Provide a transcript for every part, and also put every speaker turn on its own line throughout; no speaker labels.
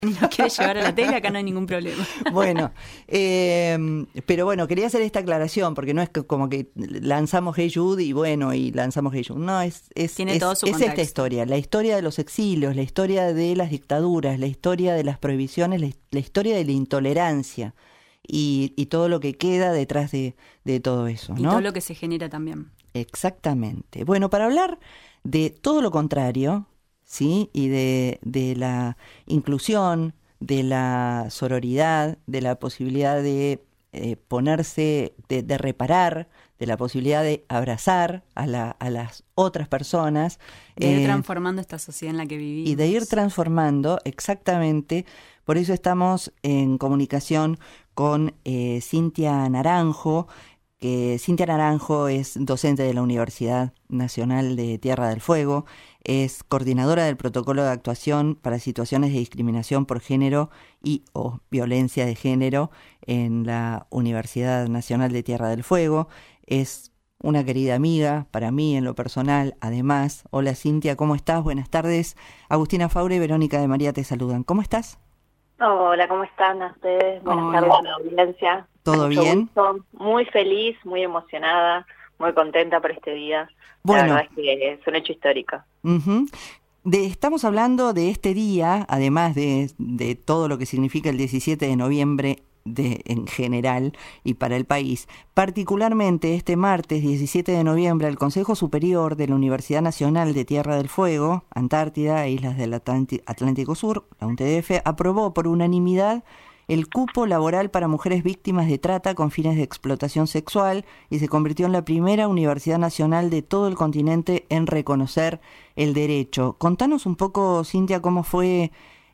y nos quiere llevar a la tele, acá no hay ningún problema.
Bueno, pero bueno, quería hacer esta aclaración, porque no es como que lanzamos Hey Jude y lanzamos Hey Jude. No,
Tiene todo su
es esta
contexto.
historia, la historia de los exilios, la historia de las dictaduras, la historia de las prohibiciones, la historia de la intolerancia y todo lo que queda detrás de todo eso,
Y
¿no?
todo lo que se genera también.
Exactamente. Bueno, para hablar de todo lo contrario, ¿sí? Y de la inclusión, de la sororidad, de la posibilidad de ponerse, de reparar, de la posibilidad de abrazar a las otras personas.
De ir transformando esta sociedad en la que vivimos.
Y de ir transformando, exactamente. Por eso estamos en comunicación con Cintia Naranjo, que Cintia Naranjo es docente de la Universidad Nacional de Tierra del Fuego, es coordinadora del protocolo de actuación para situaciones de discriminación por género y o violencia de género en la Universidad Nacional de Tierra del Fuego, es una querida amiga para mí en lo personal, además. Hola Cintia, ¿cómo estás? Buenas tardes. Agustina Faure y Verónica de María te saludan. ¿Cómo estás?
Hola, ¿cómo están ustedes? Buenas tardes a la audiencia.
¿Todo bien?
Gusto. Muy feliz, muy emocionada, muy contenta por este día.
Bueno,
la verdad es que es un hecho histórico.
Estamos hablando de este día, además de todo lo que significa el 17 de noviembre en general y para el país. Particularmente este martes 17 de noviembre, el Consejo Superior de la Universidad Nacional de Tierra del Fuego, Antártida e Islas del Atlántico Sur, la UNTDF, aprobó por unanimidad el cupo laboral para mujeres víctimas de trata con fines de explotación sexual y se convirtió en la primera universidad nacional de todo el continente en reconocer el derecho. Contanos un poco, Cintia, cómo fue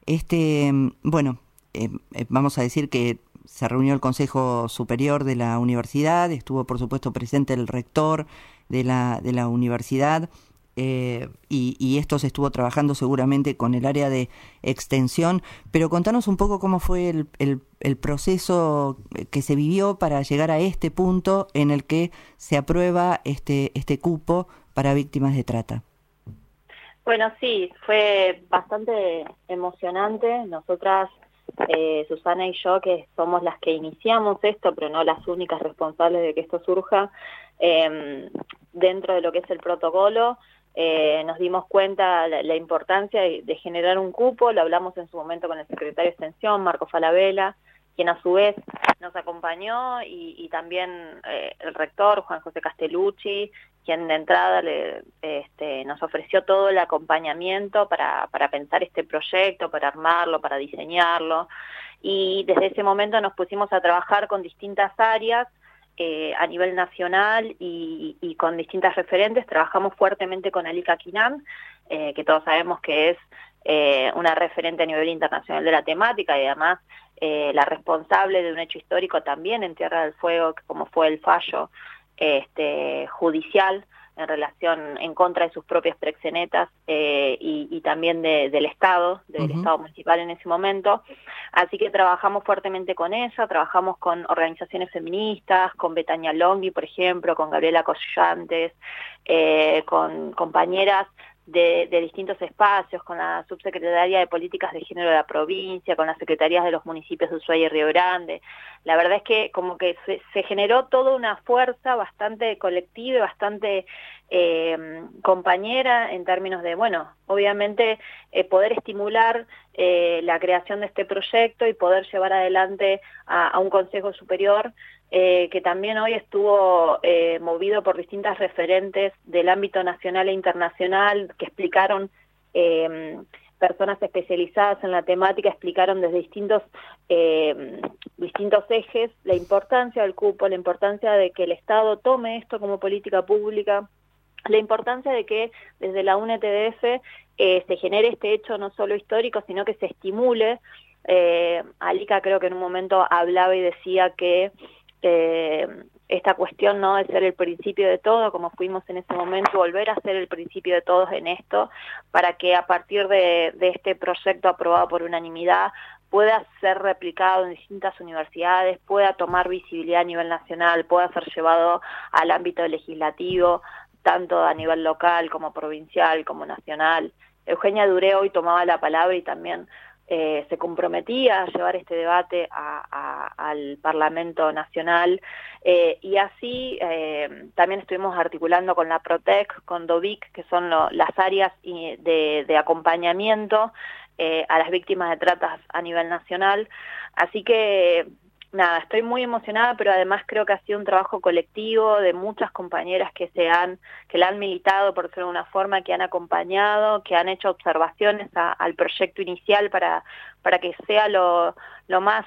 vamos a decir que se reunió el Consejo Superior de la Universidad, estuvo por supuesto presente el rector de la universidad, y esto se estuvo trabajando seguramente con el área de extensión, pero contanos un poco cómo fue el proceso que se vivió para llegar a este punto en el que se aprueba este cupo para víctimas de trata.
Bueno, sí, fue bastante emocionante. Nosotras, Susana y yo, que somos las que iniciamos esto, pero no las únicas responsables de que esto surja, dentro de lo que es el protocolo, nos dimos cuenta la importancia de generar un cupo. Lo hablamos en su momento con el secretario de Extensión, Marco Falabella, quien a su vez nos acompañó, y también el rector, Juan José Castellucci, quien de entrada nos ofreció todo el acompañamiento para pensar este proyecto, para armarlo, para diseñarlo. Y desde ese momento nos pusimos a trabajar con distintas áreas a nivel nacional y con distintas referentes. Trabajamos fuertemente con Alika Kinan, que todos sabemos que es una referente a nivel internacional de la temática y además la responsable de un hecho histórico también en Tierra del Fuego, como fue el fallo judicial en contra de sus propias proxenetas y también del Estado municipal en ese momento. Así que trabajamos fuertemente con ella, trabajamos con organizaciones feministas, con Betania Longhi, por ejemplo, con Gabriela Collantes, con compañeras de distintos espacios, con la subsecretaría de Políticas de Género de la provincia, con las secretarías de los municipios de Ushuaia y Río Grande. La verdad es que como que se generó toda una fuerza bastante colectiva y bastante compañera en términos de, bueno, obviamente poder estimular la creación de este proyecto y poder llevar adelante a un Consejo Superior que también hoy estuvo movido por distintas referentes del ámbito nacional e internacional que explicaron, personas especializadas en la temática explicaron desde distintos ejes la importancia del cupo, la importancia de que el Estado tome esto como política pública, la importancia de que desde la UNTDF se genere este hecho no solo histórico, sino que se estimule. Alika creo que en un momento hablaba y decía que esta cuestión no de ser el principio de todo, como fuimos en ese momento, volver a ser el principio de todos en esto, para que a partir de este proyecto aprobado por unanimidad pueda ser replicado en distintas universidades, pueda tomar visibilidad a nivel nacional, pueda ser llevado al ámbito legislativo, tanto a nivel local como provincial, como nacional. Eugenia Duré hoy tomaba la palabra y también se comprometía a llevar este debate al Parlamento Nacional, y así también estuvimos articulando con la PROTEC, con DOVIC, que son las áreas de acompañamiento a las víctimas de tratas a nivel nacional. Así que nada, estoy muy emocionada, pero además creo que ha sido un trabajo colectivo de muchas compañeras que la han militado, por decirlo de una forma, que han acompañado, que han hecho observaciones al proyecto inicial para que sea lo más,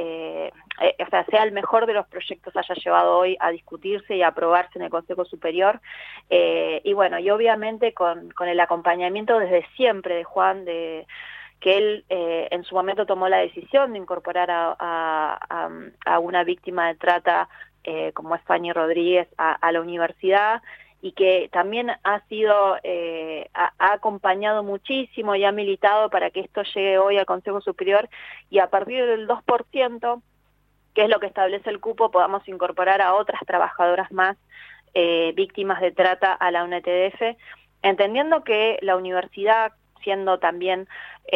o sea, sea el mejor de los proyectos haya llevado hoy a discutirse y a aprobarse en el Consejo Superior. Y bueno, y obviamente con el acompañamiento desde siempre de Juan, que él en su momento tomó la decisión de incorporar a una víctima de trata como es Fanny Rodríguez a la universidad, y que también ha acompañado muchísimo y ha militado para que esto llegue hoy al Consejo Superior, y a partir del 2%, que es lo que establece el cupo, podamos incorporar a otras trabajadoras más víctimas de trata a la UNTDF, entendiendo que la universidad, siendo también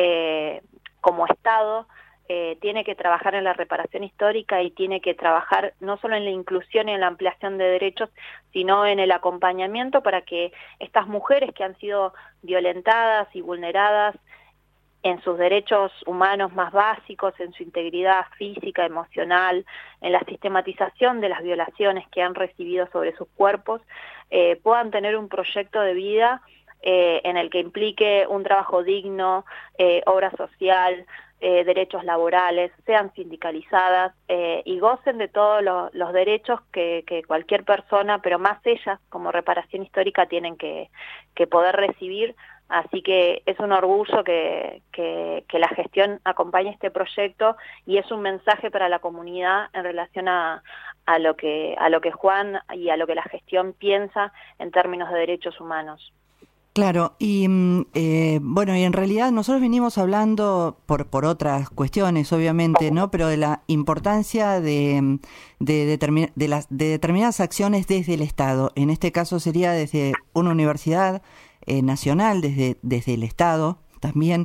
como Estado, tiene que trabajar en la reparación histórica y tiene que trabajar no solo en la inclusión y en la ampliación de derechos, sino en el acompañamiento para que estas mujeres que han sido violentadas y vulneradas en sus derechos humanos más básicos, en su integridad física, emocional, en la sistematización de las violaciones que han recibido sobre sus cuerpos, puedan tener un proyecto de vida en el que implique un trabajo digno, obra social, derechos laborales, sean sindicalizadas y gocen de todos los derechos que cualquier persona, pero más ellas como reparación histórica, tienen que poder recibir. Así que es un orgullo que la gestión acompañe este proyecto, y es un mensaje para la comunidad en relación a lo que Juan y a lo que la gestión piensa en términos de derechos humanos.
Claro, y bueno, y en realidad nosotros venimos hablando por otras cuestiones, obviamente, ¿no? Pero de la importancia de determinadas acciones desde el Estado. En este caso sería desde una universidad nacional, desde el Estado también,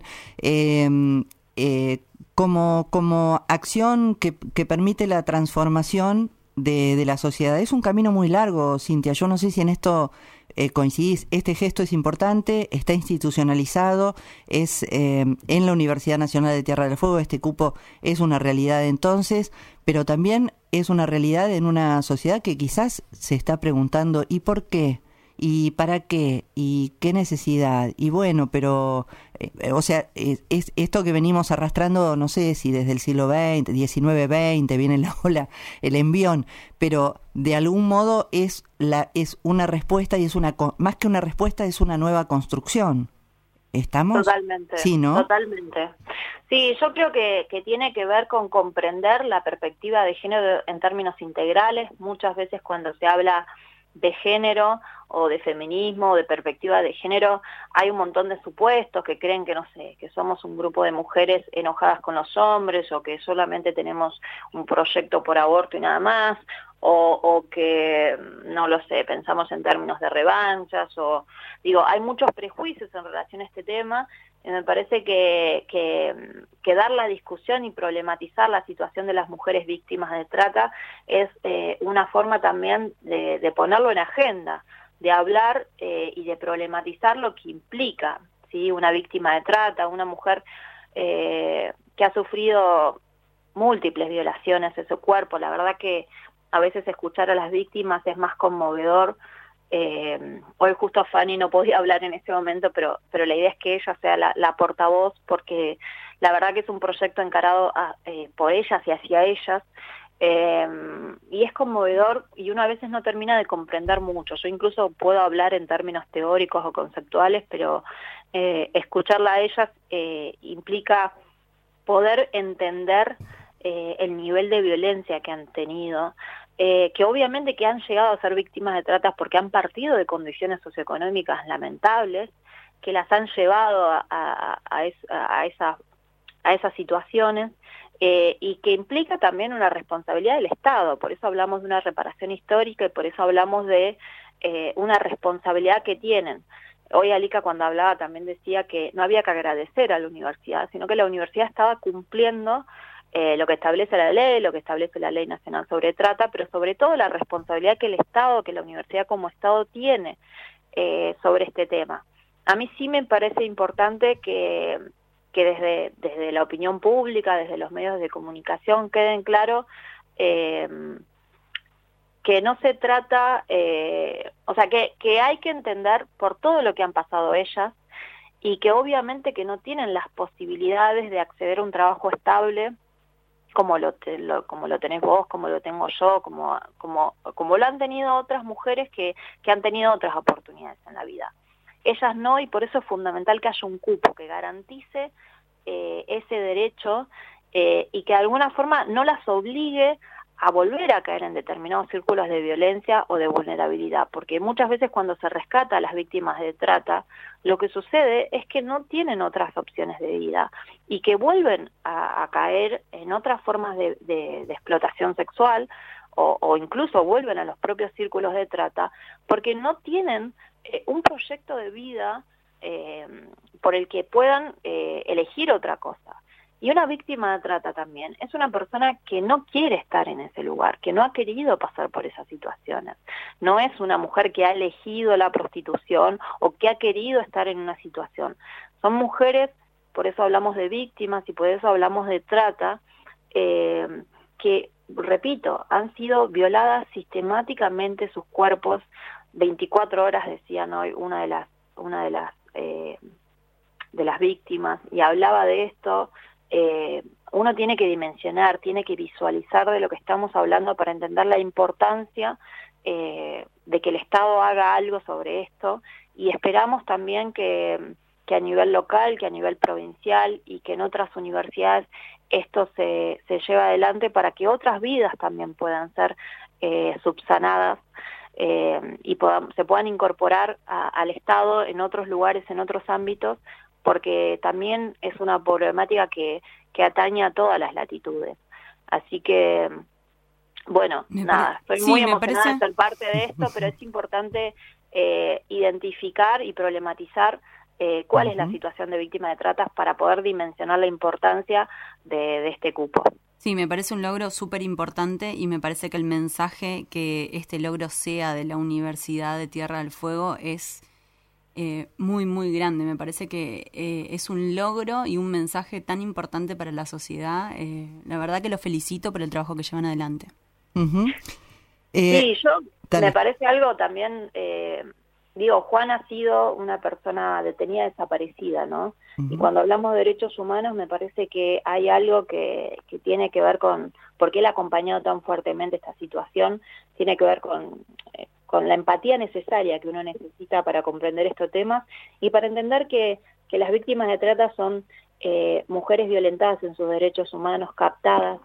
como acción que permite la transformación de la sociedad. Es un camino muy largo, Cintia. Yo no sé si en esto coincidís. Este gesto es importante, está institucionalizado, es en la Universidad Nacional de Tierra del Fuego. Este cupo es una realidad entonces, pero también es una realidad en una sociedad que quizás se está preguntando ¿y por qué? ¿Y para qué? ¿Y qué necesidad? Y bueno, pero, o sea, es esto que venimos arrastrando, no sé si desde el siglo XX, XIX, XX, viene la ola, el envión, pero de algún modo es una respuesta, y es más que una respuesta, es una nueva construcción. ¿Estamos?
Totalmente.
Sí, ¿no?
Totalmente. Sí, yo creo que tiene que ver con comprender la perspectiva de género en términos integrales. Muchas veces cuando se habla de género o de feminismo o de perspectiva de género, hay un montón de supuestos que creen que, no sé, que somos un grupo de mujeres enojadas con los hombres, o que solamente tenemos un proyecto por aborto y nada más, o que, no lo sé, pensamos en términos de revanchas, hay muchos prejuicios en relación a este tema. Me parece que dar la discusión y problematizar la situación de las mujeres víctimas de trata es una forma también de ponerlo en agenda, de hablar y de problematizar lo que implica, ¿sí? Una víctima de trata, una mujer que ha sufrido múltiples violaciones de su cuerpo. La verdad que a veces escuchar a las víctimas es más conmovedor. Hoy justo Fanny no podía hablar en este momento, pero la idea es que ella sea la portavoz, porque la verdad que es un proyecto encarado por ellas y hacia ellas, y es conmovedor, y uno a veces no termina de comprender mucho. Yo incluso puedo hablar en términos teóricos o conceptuales, pero escucharla a ellas implica poder entender el nivel de violencia que han tenido, que obviamente que han llegado a ser víctimas de tratas porque han partido de condiciones socioeconómicas lamentables, que las han llevado a esas situaciones, y que implica también una responsabilidad del Estado. Por eso hablamos de una reparación histórica, y por eso hablamos de una responsabilidad que tienen hoy Alica cuando hablaba también decía que no había que agradecer a la universidad, sino que la universidad estaba cumpliendo lo que establece la ley, lo que establece la Ley Nacional sobre Trata, pero sobre todo la responsabilidad que el Estado, que la universidad como Estado tiene sobre este tema. A mí sí me parece importante que desde la opinión pública, desde los medios de comunicación, queden claro que no se trata, o sea, que hay que entender por todo lo que han pasado ellas y que obviamente que no tienen las posibilidades de acceder a un trabajo estable como lo tenés vos, como lo tengo yo, como lo han tenido otras mujeres que han tenido otras oportunidades en la vida. Ellas no, y por eso es fundamental que haya un cupo que garantice ese derecho y que de alguna forma no las obligue a volver a caer en determinados círculos de violencia o de vulnerabilidad, porque muchas veces cuando se rescata a las víctimas de trata, lo que sucede es que no tienen otras opciones de vida y que vuelven a caer en otras formas de explotación sexual o incluso vuelven a los propios círculos de trata porque no tienen un proyecto de vida por el que puedan elegir otra cosa. Y una víctima de trata también es una persona que no quiere estar en ese lugar, que no ha querido pasar por esas situaciones. No es una mujer que ha elegido la prostitución o que ha querido estar en una situación. Son mujeres, por eso hablamos de víctimas y por eso hablamos de trata, que, repito, han sido violadas sistemáticamente sus cuerpos 24 horas, decían hoy una de las víctimas, y hablaba de esto. Uno tiene que dimensionar, tiene que visualizar de lo que estamos hablando para entender la importancia de que el Estado haga algo sobre esto, y esperamos también que a nivel local, que a nivel provincial y que en otras universidades esto se lleve adelante para que otras vidas también puedan ser subsanadas y se puedan incorporar al Estado en otros lugares, en otros ámbitos, porque también es una problemática que atañe a todas las latitudes. Así que, bueno, estoy muy emocionada de ser parte de esto, pero es importante identificar y problematizar cuál es la situación de víctimas de trata para poder dimensionar la importancia de este cupo.
Sí, me parece un logro súper importante y me parece que el mensaje que este logro sea de la Universidad de Tierra del Fuego es muy, muy grande. Me parece que es un logro y un mensaje tan importante para la sociedad. La verdad que los felicito por el trabajo que llevan adelante.
Sí, me parece algo también... Juan ha sido una persona detenida desaparecida, ¿no? Y cuando hablamos de derechos humanos me parece que hay algo que tiene que ver con por qué él ha acompañado tan fuertemente esta situación, tiene que ver con la empatía necesaria que uno necesita para comprender estos temas y para entender que las víctimas de trata son mujeres violentadas en sus derechos humanos, captadas,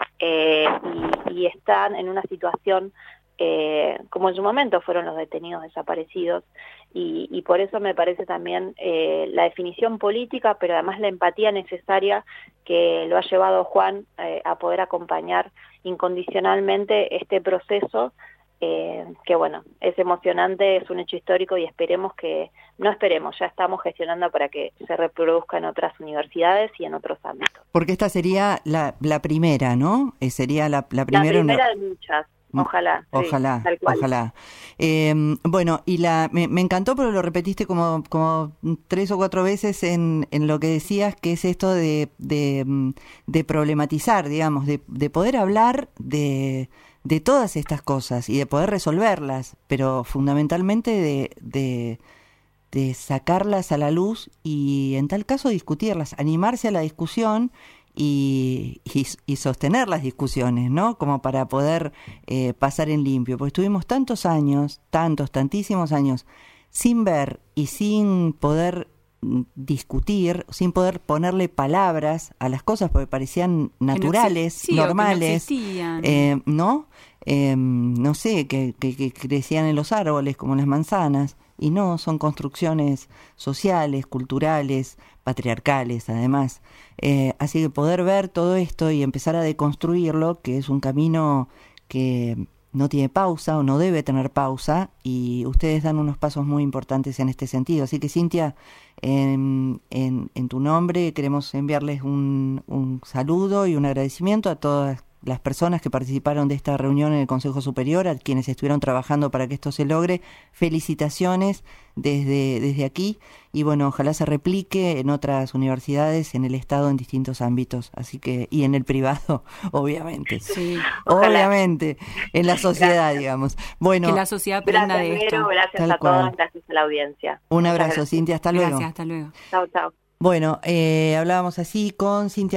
y están en una situación como en su momento fueron los detenidos desaparecidos, y por eso me parece también la definición política, pero además la empatía necesaria que lo ha llevado Juan a poder acompañar incondicionalmente este proceso, que bueno, es emocionante, es un hecho histórico y ya estamos gestionando para que se reproduzca en otras universidades y en otros ámbitos.
Porque esta sería la primera, ¿no? Sería la primera...
La primera de muchas. Ojalá,
ojalá,
sí, tal cual.
Ojalá. Bueno, y me encantó, pero lo repetiste como 3 o 4 veces en lo que decías, que es esto de problematizar, digamos, de poder hablar de todas estas cosas y de poder resolverlas, pero fundamentalmente de sacarlas a la luz y en tal caso discutirlas, animarse a la discusión y sostener las discusiones, ¿no? Como para poder pasar en limpio, porque estuvimos tantísimos años sin ver y sin poder discutir, sin poder ponerle palabras a las cosas porque parecían naturales, normales, ¿no? No sé, que crecían en los árboles como las manzanas, y no, son construcciones sociales, culturales, patriarcales además. Así que poder ver todo esto y empezar a deconstruirlo, que es un camino que no tiene pausa o no debe tener pausa, y ustedes dan unos pasos muy importantes en este sentido. Así que, Cintia, en tu nombre queremos enviarles un saludo y un agradecimiento a todas las personas que participaron de esta reunión en el Consejo Superior, a quienes estuvieron trabajando para que esto se logre. Felicitaciones desde aquí, y bueno, ojalá se replique en otras universidades, en el Estado, en distintos ámbitos, así que, y en el privado, obviamente.
Sí.
Obviamente, en la sociedad, gracias, digamos. Bueno,
que la sociedad aprenda de esto.
Gracias a todos, gracias a la audiencia.
Un abrazo, Cintia, hasta luego.
Gracias, hasta luego.
Chao, chao.
Bueno, hablábamos así con Cintia